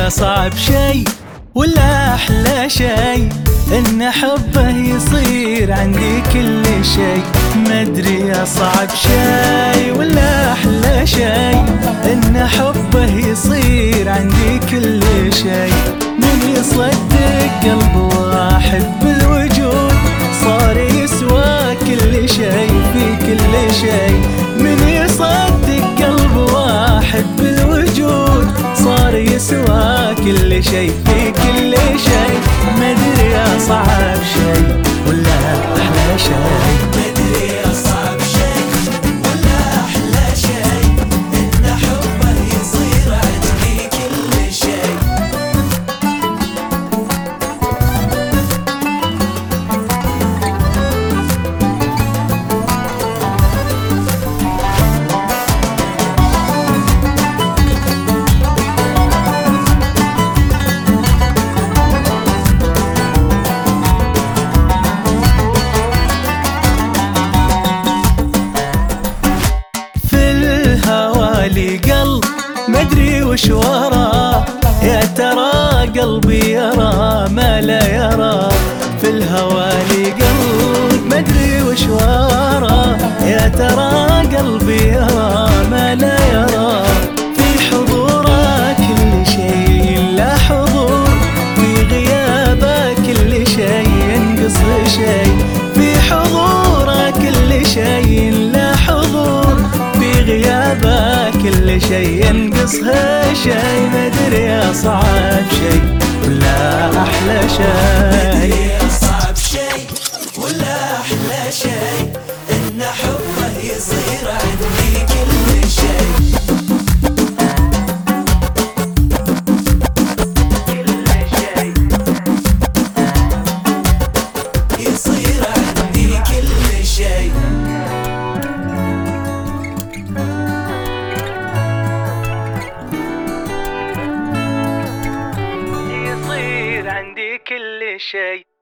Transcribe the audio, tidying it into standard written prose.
أصعب شي ولا أحلى شي إن حبه يصير عندي كل شي. مدري أصعب شي ولا أحلى شي إن حبه يصير عندي كل شي. من يصدق قلب واحد بالوجود صار يسوى كل شي في كل شي. من يصدق قلب واحد بالوجود صار يسوى كل شي في كل شي. مدري أصعب شي ولا أحلى شي. مدري أصعب شي ولا أحلى شي إن حبه يصير عندي كل شي. لي قلب مدري وش وراه، يا ترى قلبي يرى ما لا يرى. في الهوى لي قلب مدري وش وراه، يا ترى قلبي يرى ما لا يرى. في حضوره كل شيء لا حضور، في غيابه كل شيء ينقص شيء. في حضوره كل شيء لا حضور، في غيابه كل شيء ينقصها شيء. مدري أصعب شيء ولا أحلى شيء. مدري أصعب شي ولا أحلى شي إن حبه يصير عندي كل شي. يصير عندي كل شي. يصير عندي كل شيء.